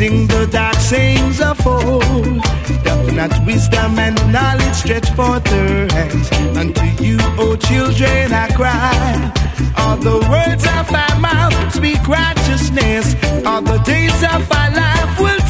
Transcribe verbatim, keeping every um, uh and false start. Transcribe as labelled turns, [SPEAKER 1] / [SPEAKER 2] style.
[SPEAKER 1] sing the dark sayings of old. Definite wisdom and knowledge stretch forth their hands. Unto you, O children, I cry. All the words of our mouth speak righteousness. All the days of our life will